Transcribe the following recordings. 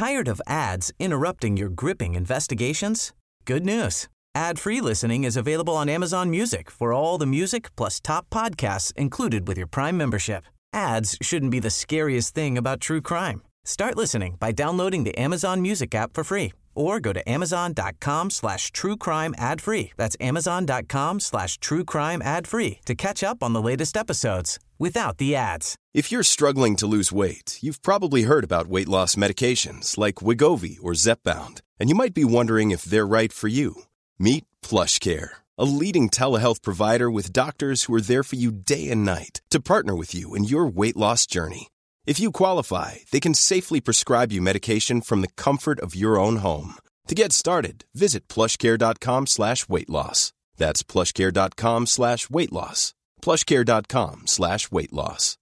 Tired of ads interrupting your gripping investigations? Good news. Ad-free listening is available on Amazon Music for all the music plus top podcasts included with your Prime membership. Ads shouldn't be the scariest thing about true crime. Start listening by downloading the Amazon Music app for free or go to amazon.com/truecrime ad-free. That's amazon.com/truecrime ad-free to catch up on the latest episodes without the ads. If you're struggling to lose weight, you've probably heard about weight loss medications like Wegovy or Zepbound, and you might be wondering if they're right for you. Meet PlushCare, a leading telehealth provider with doctors who are there for you day and night to partner with you in your weight loss journey. If you qualify, they can safely prescribe you medication from the comfort of your own home. To get started, visit plushcare.com/weight-loss. That's plushcare.com/weight-loss. plushcare.com/weight-loss.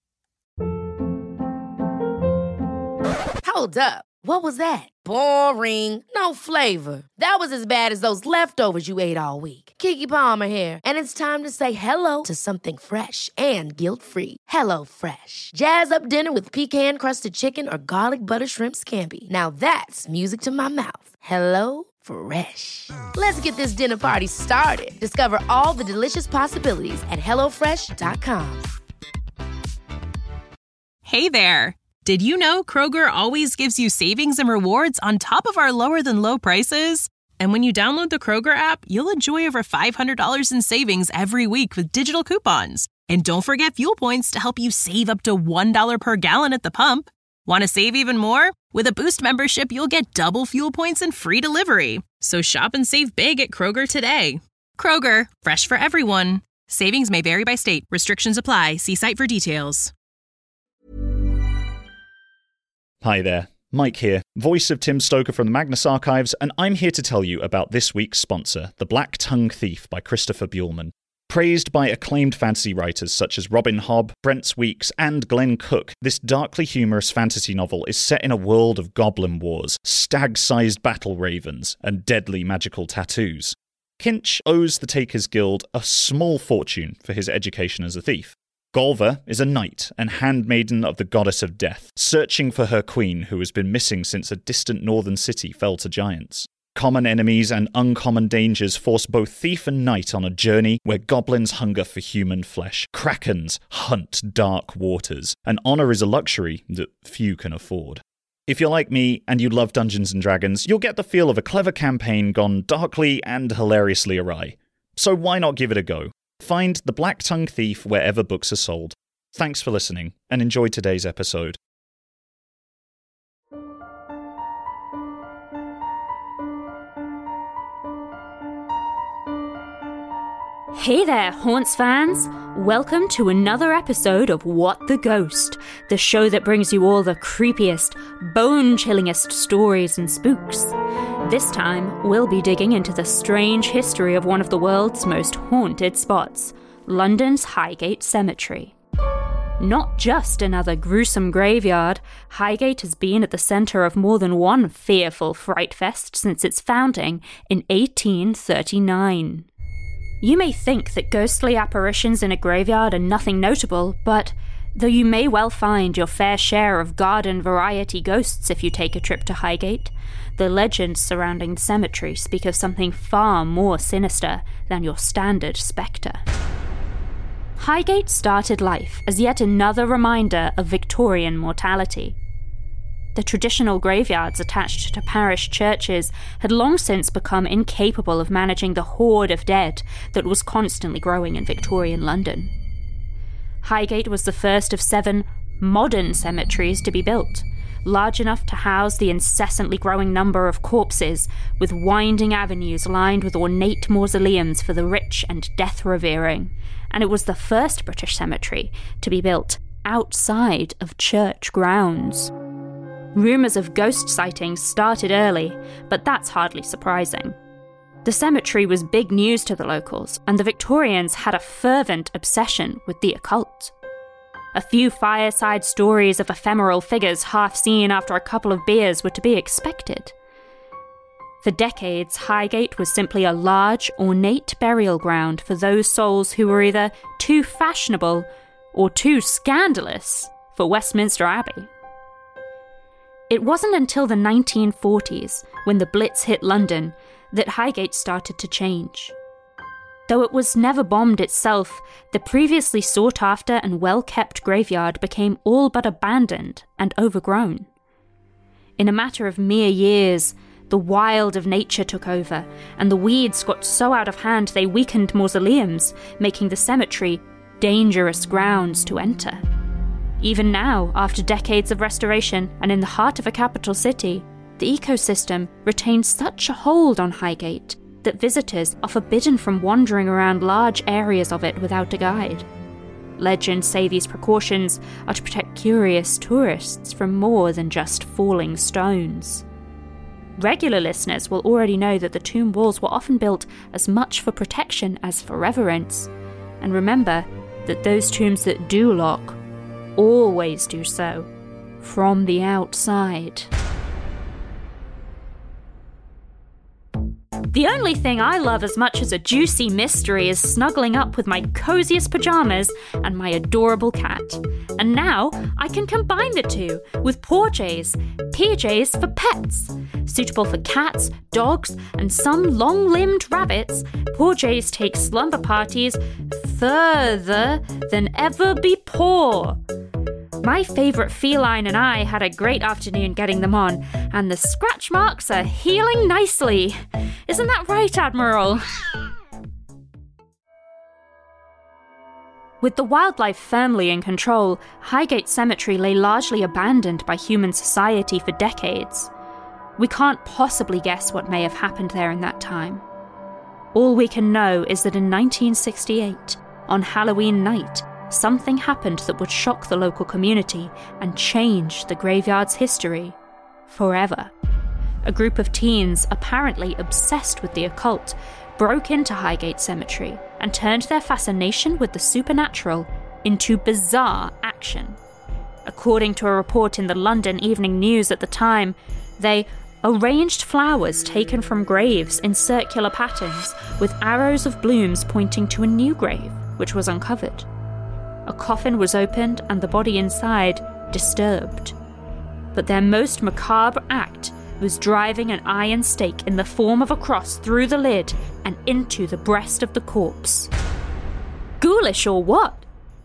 Hold up. What was that? Boring. No flavor. That was as bad as those leftovers you ate all week. Keke Palmer here, and it's time to say hello to something fresh and guilt-free. HelloFresh. Jazz up dinner with pecan-crusted chicken or garlic butter shrimp scampi. Now that's music to my mouth. HelloFresh. Let's get this dinner party started. Discover all the delicious possibilities at HelloFresh.com. Hey there. Did you know Kroger always gives you savings and rewards on top of our lower-than-low prices? And when you download the Kroger app, you'll enjoy over $500 in savings every week with digital coupons. And don't forget fuel points to help you save up to $1 per gallon at the pump. Want to save even more? With a Boost membership, you'll get double fuel points and free delivery. So shop and save big at Kroger today. Kroger, fresh for everyone. Savings may vary by state. Restrictions apply. See site for details. Hi there, Mike here, voice of Tim Stoker from the Magnus Archives, and I'm here to tell you about this week's sponsor, The Black Tongue Thief by Christopher Buehlman. Praised by acclaimed fantasy writers such as Robin Hobb, Brent Weeks, and Glenn Cook, this darkly humorous fantasy novel is set in a world of goblin wars, stag-sized battle ravens, and deadly magical tattoos. Kinch owes the Takers Guild a small fortune for his education as a thief. Golva is a knight and handmaiden of the goddess of death, searching for her queen who has been missing since a distant northern city fell to giants. Common enemies and uncommon dangers force both thief and knight on a journey where goblins hunger for human flesh, krakens hunt dark waters, and honour is a luxury that few can afford. If you're like me and you love Dungeons & Dragons, you'll get the feel of a clever campaign gone darkly and hilariously awry. So why not give it a go? Find The Black Tongue Thief wherever books are sold. Thanks for listening, and enjoy today's episode. Hey there, Haunts fans! Welcome to another episode of What the Ghost, the show that brings you all the creepiest, bone-chillingest stories and spooks. This time, we'll be digging into the strange history of one of the world's most haunted spots, London's Highgate Cemetery. Not just another gruesome graveyard, Highgate has been at the centre of more than one fearful fright fest since its founding in 1839. You may think that ghostly apparitions in a graveyard are nothing notable, but though you may well find your fair share of garden variety ghosts if you take a trip to Highgate, the legends surrounding the cemetery speak of something far more sinister than your standard spectre. Highgate started life as yet another reminder of Victorian mortality. The traditional graveyards attached to parish churches had long since become incapable of managing the horde of dead that was constantly growing in Victorian London. Highgate was the first of 7 modern cemeteries to be built, large enough to house the incessantly growing number of corpses, with winding avenues lined with ornate mausoleums for the rich and death-revering, and it was the first British cemetery to be built outside of church grounds. Rumours of ghost sightings started early, but that's hardly surprising. The cemetery was big news to the locals, and the Victorians had a fervent obsession with the occult. A few fireside stories of ephemeral figures half seen after a couple of beers were to be expected. For decades, Highgate was simply a large, ornate burial ground for those souls who were either too fashionable or too scandalous for Westminster Abbey. It wasn't until the 1940s, when the Blitz hit London, that Highgate started to change. Though it was never bombed itself, the previously sought-after and well-kept graveyard became all but abandoned and overgrown. In a matter of mere years, the wild of nature took over, and the weeds got so out of hand they weakened mausoleums, making the cemetery dangerous grounds to enter. Even now, after decades of restoration and in the heart of a capital city, the ecosystem retains such a hold on Highgate that visitors are forbidden from wandering around large areas of it without a guide. Legends say these precautions are to protect curious tourists from more than just falling stones. Regular listeners will already know that the tomb walls were often built as much for protection as for reverence. And remember that those tombs that do lock always do so from the outside. The only thing I love as much as a juicy mystery is snuggling up with my coziest pajamas and my adorable cat. And now I can combine the two with PawJs, PJs for pets. Suitable for cats, dogs, and some long-limbed rabbits, PawJs take slumber parties further than ever before. My favourite feline and I had a great afternoon getting them on, and the scratch marks are healing nicely. Isn't that right, Admiral? With the wildlife firmly in control, Highgate Cemetery lay largely abandoned by human society for decades. We can't possibly guess what may have happened there in that time. All we can know is that in 1968, on Halloween night, something happened that would shock the local community and change the graveyard's history forever. A group of teens, apparently obsessed with the occult, broke into Highgate Cemetery and turned their fascination with the supernatural into bizarre action. According to a report in the London Evening News at the time, they arranged flowers taken from graves in circular patterns with arrows of blooms pointing to a new grave, which was uncovered. A coffin was opened and the body inside disturbed. But their most macabre act was driving an iron stake in the form of a cross through the lid and into the breast of the corpse. Ghoulish or what?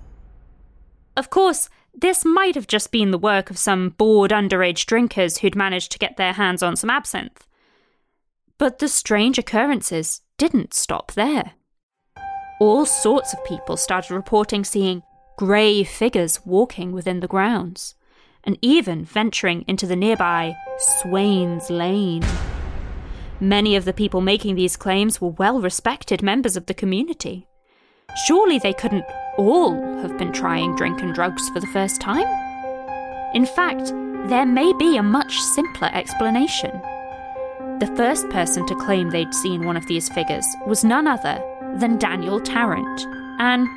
Of course, this might have just been the work of some bored underage drinkers who'd managed to get their hands on some absinthe. But the strange occurrences didn't stop there. All sorts of people started reporting seeing grey figures walking within the grounds, and even venturing into the nearby Swains Lane. Many of the people making these claims were well-respected members of the community. Surely they couldn't all have been trying drink and drugs for the first time? In fact, there may be a much simpler explanation. The first person to claim they'd seen one of these figures was none other than Daniel Tarrant, an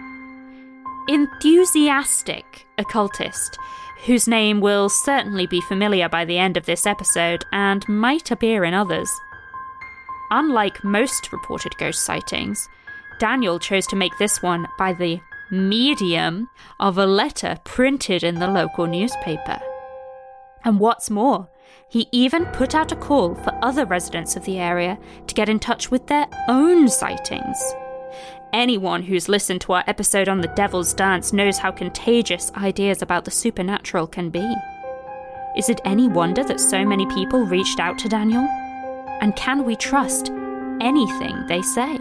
enthusiastic occultist whose name will certainly be familiar by the end of this episode and might appear in others. Unlike most reported ghost sightings, Daniel chose to make this one by the medium of a letter printed in the local newspaper. And what's more, he even put out a call for other residents of the area to get in touch with their own sightings. Anyone who's listened to our episode on the Devil's Dance knows how contagious ideas about the supernatural can be. Is it any wonder that so many people reached out to Daniel? And can we trust anything they say?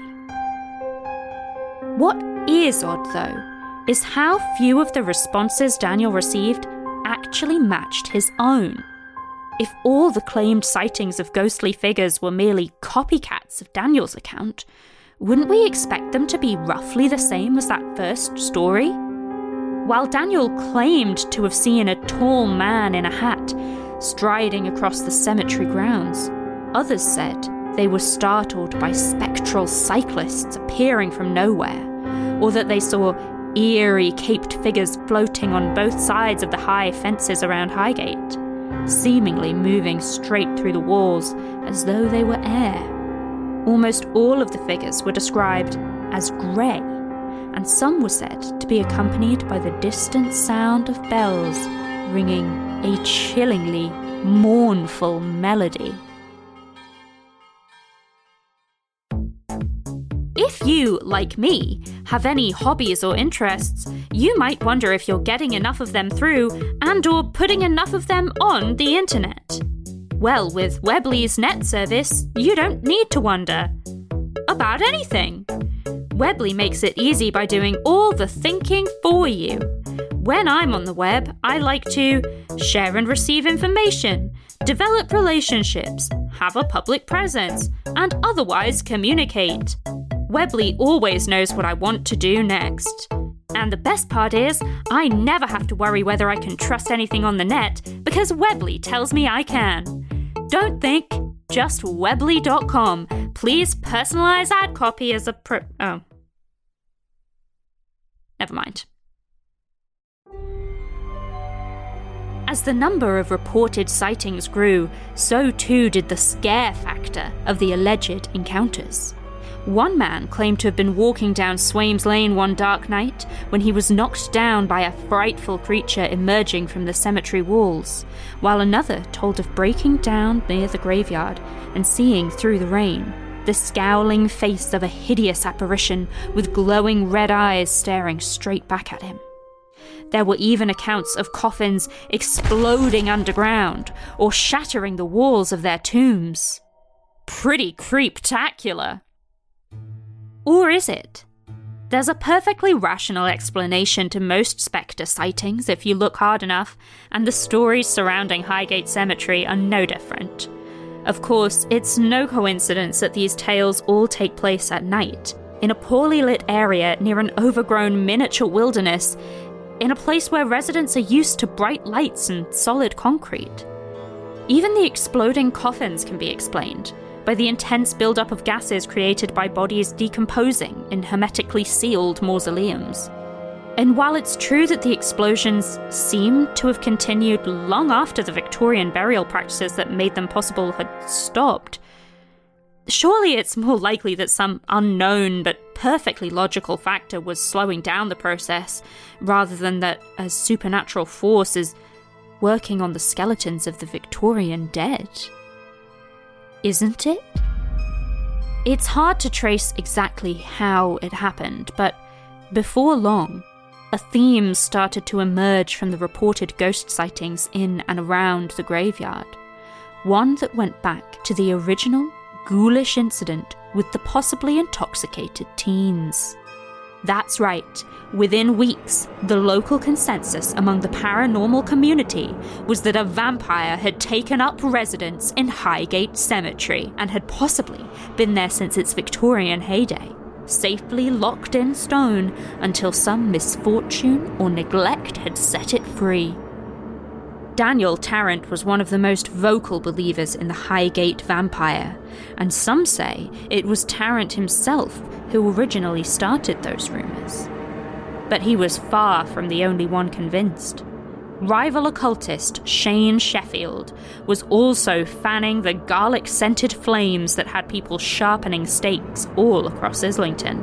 What is odd, though, is how few of the responses Daniel received actually matched his own. If all the claimed sightings of ghostly figures were merely copycats of Daniel's account, wouldn't we expect them to be roughly the same as that first story? While Daniel claimed to have seen a tall man in a hat striding across the cemetery grounds, others said they were startled by spectral cyclists appearing from nowhere, or that they saw eerie caped figures floating on both sides of the high fences around Highgate, seemingly moving straight through the walls as though they were air. Almost all of the figures were described as grey, and some were said to be accompanied by the distant sound of bells ringing a chillingly mournful melody. If you, like me, have any hobbies or interests, you might wonder if you're getting enough of them through and/or putting enough of them on the internet. Well, with Weebly's net service, you don't need to wonder about anything. Weebly makes it easy by doing all the thinking for you. When I'm on the web, I like to share and receive information, develop relationships, have a public presence, and otherwise communicate. Weebly always knows what I want to do next. And the best part is, I never have to worry whether I can trust anything on the net, because Weebly tells me I can. Don't think, just Weebly.com. Please personalize ad copy as a oh. Never mind. As the number of reported sightings grew, so too did the scare factor of the alleged encounters. One man claimed to have been walking down Swains Lane one dark night when he was knocked down by a frightful creature emerging from the cemetery walls, while another told of breaking down near the graveyard and seeing through the rain the scowling face of a hideous apparition with glowing red eyes staring straight back at him. There were even accounts of coffins exploding underground or shattering the walls of their tombs. Pretty creeptacular. Or is it? There's a perfectly rational explanation to most spectre sightings if you look hard enough, and the stories surrounding Highgate Cemetery are no different. Of course, it's no coincidence that these tales all take place at night, in a poorly lit area near an overgrown miniature wilderness, in a place where residents are used to bright lights and solid concrete. Even the exploding coffins can be explained by the intense buildup of gases created by bodies decomposing in hermetically sealed mausoleums. And while it's true that the explosions seem to have continued long after the Victorian burial practices that made them possible had stopped, surely it's more likely that some unknown but perfectly logical factor was slowing down the process, rather than that a supernatural force is working on the skeletons of the Victorian dead. Isn't it? It's hard to trace exactly how it happened, but before long, a theme started to emerge from the reported ghost sightings in and around the graveyard. One that went back to the original ghoulish incident with the possibly intoxicated teens. That's right. Within weeks, the local consensus among the paranormal community was that a vampire had taken up residence in Highgate Cemetery and had possibly been there since its Victorian heyday, safely locked in stone until some misfortune or neglect had set it free. Daniel Tarrant was one of the most vocal believers in the Highgate vampire, and some say it was Tarrant himself who originally started those rumours. But he was far from the only one convinced. Rival occultist Shane Sheffield was also fanning the garlic-scented flames that had people sharpening stakes all across Islington.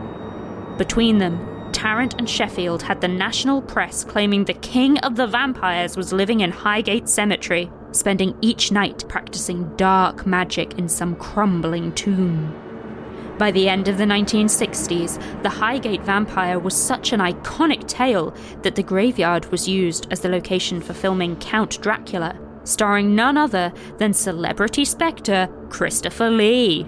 Between them, Tarrant and Sheffield had the national press claiming the king of the vampires was living in Highgate Cemetery, spending each night practicing dark magic in some crumbling tomb. By the end of the 1960s, the Highgate vampire was such an iconic tale that the graveyard was used as the location for filming Count Dracula, starring none other than celebrity spectre Christopher Lee.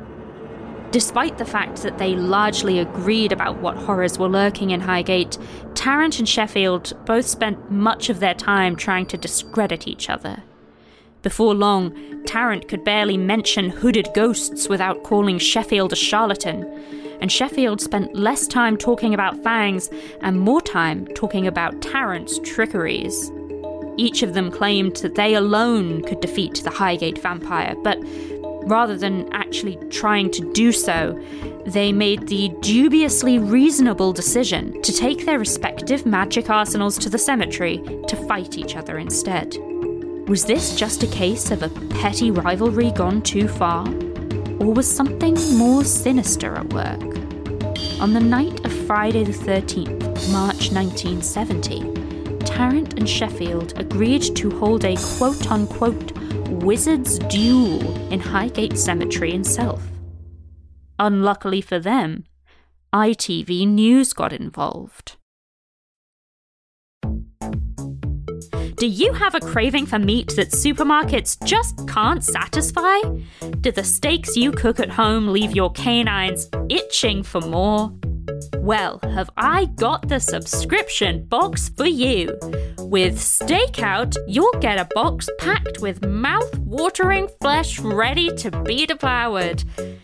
Despite the fact that they largely agreed about what horrors were lurking in Highgate, Tarrant and Sheffield both spent much of their time trying to discredit each other. Before long, Tarrant could barely mention hooded ghosts without calling Sheffield a charlatan, and Sheffield spent less time talking about fangs and more time talking about Tarrant's trickeries. Each of them claimed that they alone could defeat the Highgate vampire, but rather than actually trying to do so, they made the dubiously reasonable decision to take their respective magic arsenals to the cemetery to fight each other instead. Was this just a case of a petty rivalry gone too far? Or was something more sinister at work? On the night of Friday the 13th, March 1970, Tarrant and Sheffield agreed to hold a quote-unquote wizard's duel in Highgate Cemetery in Self. Unluckily for them, ITV News got involved. Do you have a craving for meat that supermarkets just can't satisfy? Do the steaks you cook at home leave your canines itching for more? Well, have I got the subscription box for you? With Stakeout, you'll get a box packed with mouth-watering flesh ready to be devoured.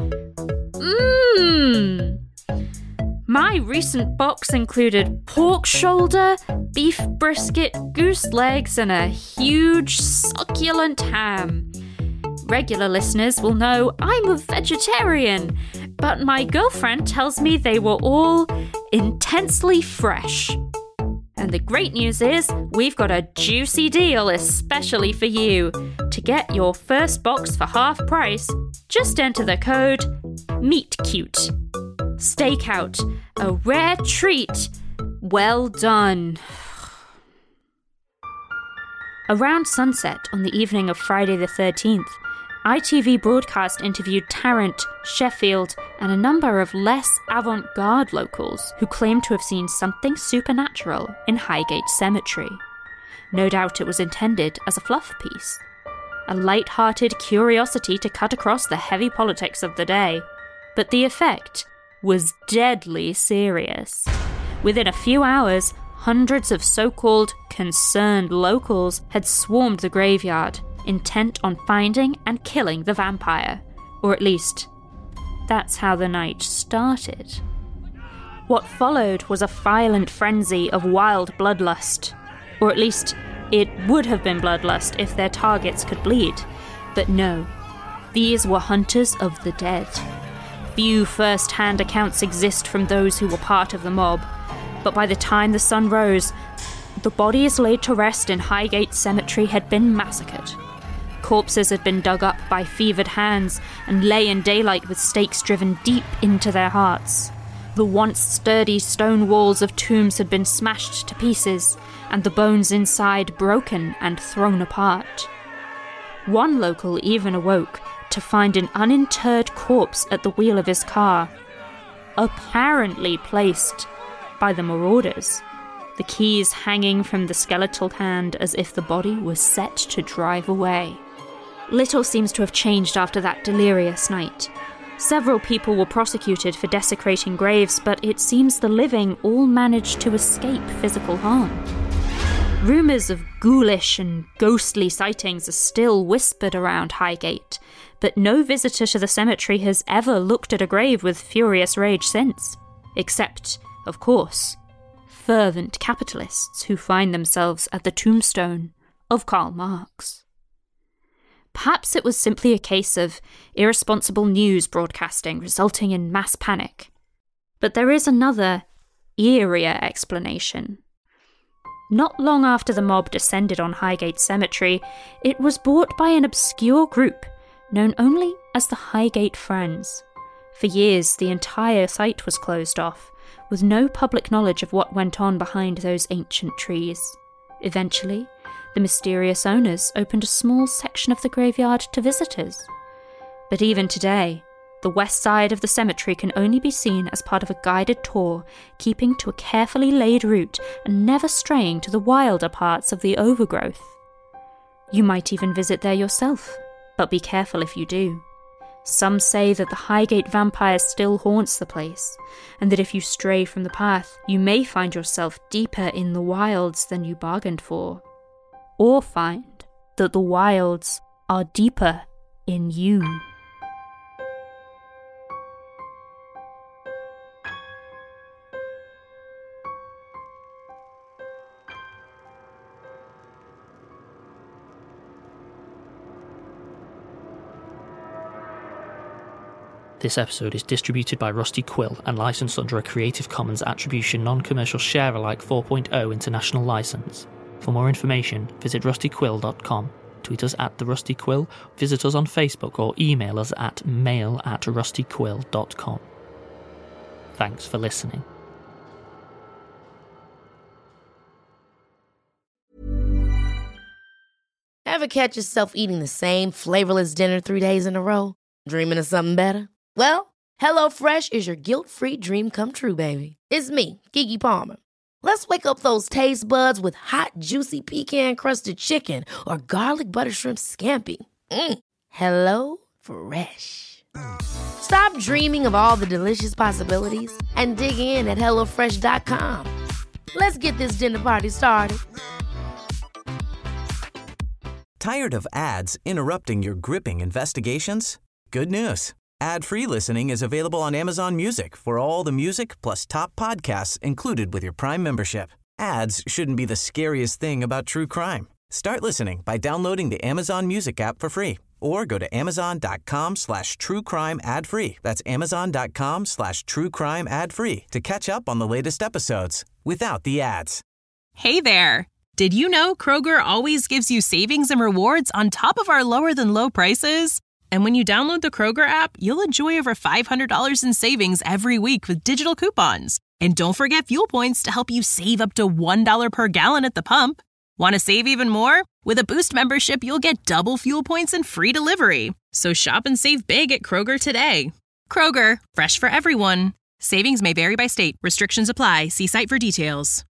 My recent box included pork shoulder, beef brisket, goose legs, and a huge succulent ham. Regular listeners will know I'm a vegetarian, but my girlfriend tells me they were all intensely fresh. And the great news is, we've got a juicy deal especially for you. To get your first box for half price, just enter the code MEATCUTE. Stakeout, a rare treat. Well done. Around sunset on the evening of Friday the 13th, ITV Broadcast interviewed Tarrant, Sheffield, and a number of less avant-garde locals who claimed to have seen something supernatural in Highgate Cemetery. No doubt it was intended as a fluff piece, a light-hearted curiosity to cut across the heavy politics of the day. But the effect was deadly serious. Within a few hours, hundreds of so-called concerned locals had swarmed the graveyard, intent on finding and killing the vampire. Or at least, that's how the night started. What followed was a violent frenzy of wild bloodlust. Or at least, it would have been bloodlust if their targets could bleed. But no, these were hunters of the dead. Few first-hand accounts exist from those who were part of the mob, but by the time the sun rose, the bodies laid to rest in Highgate Cemetery had been massacred. Corpses had been dug up by fevered hands and lay in daylight with stakes driven deep into their hearts. The once sturdy stone walls of tombs had been smashed to pieces, and the bones inside broken and thrown apart. One local even awoke to find an uninterred corpse at the wheel of his car, apparently placed by the marauders, the keys hanging from the skeletal hand as if the body was set to drive away. Little seems to have changed after that delirious night. Several people were prosecuted for desecrating graves, but it seems the living all managed to escape physical harm. Rumours of ghoulish and ghostly sightings are still whispered around Highgate, but no visitor to the cemetery has ever looked at a grave with furious rage since. Except, of course, fervent capitalists who find themselves at the tombstone of Karl Marx. Perhaps it was simply a case of irresponsible news broadcasting resulting in mass panic. But there is another, eerier explanation. Not long after the mob descended on Highgate Cemetery, it was bought by an obscure group known only as the Highgate Friends. For years, the entire site was closed off, with no public knowledge of what went on behind those ancient trees. Eventually, the mysterious owners opened a small section of the graveyard to visitors. But even today, the west side of the cemetery can only be seen as part of a guided tour, keeping to a carefully laid route and never straying to the wilder parts of the overgrowth. You might even visit there yourself, but be careful if you do. Some say that the Highgate vampire still haunts the place, and that if you stray from the path, you may find yourself deeper in the wilds than you bargained for. Or find that the wilds are deeper in you. This episode is distributed by Rusty Quill and licensed under a Creative Commons Attribution Non-Commercial Share-alike 4.0 international license. For more information, visit rustyquill.com, tweet us at @TheRustyQuill, visit us on Facebook or email us at mail@rustyquill.com. Thanks for listening. Ever catch yourself eating the same flavorless dinner 3 days in a row? Dreaming of something better? Well, HelloFresh is your guilt-free dream come true, baby. It's me, Keke Palmer. Let's wake up those taste buds with hot, juicy pecan-crusted chicken or garlic butter shrimp scampi. Hello Fresh. Stop dreaming of all the delicious possibilities and dig in at HelloFresh.com. Let's get this dinner party started. Tired of ads interrupting your gripping investigations? Good news. Ad-free listening is available on Amazon Music for all the music plus top podcasts included with your Prime membership. Ads shouldn't be the scariest thing about true crime. Start listening by downloading the Amazon Music app for free or go to amazon.com/truecrime ad-free. That's amazon.com/truecrime ad-free to catch up on the latest episodes without the ads. Hey there! Did you know Kroger always gives you savings and rewards on top of our lower-than-low prices? And when you download the Kroger app, you'll enjoy over $500 in savings every week with digital coupons. And don't forget fuel points to help you save up to $1 per gallon at the pump. Want to save even more? With a Boost membership, you'll get double fuel points and free delivery. So shop and save big at Kroger today. Kroger, fresh for everyone. Savings may vary by state. Restrictions apply. See site for details.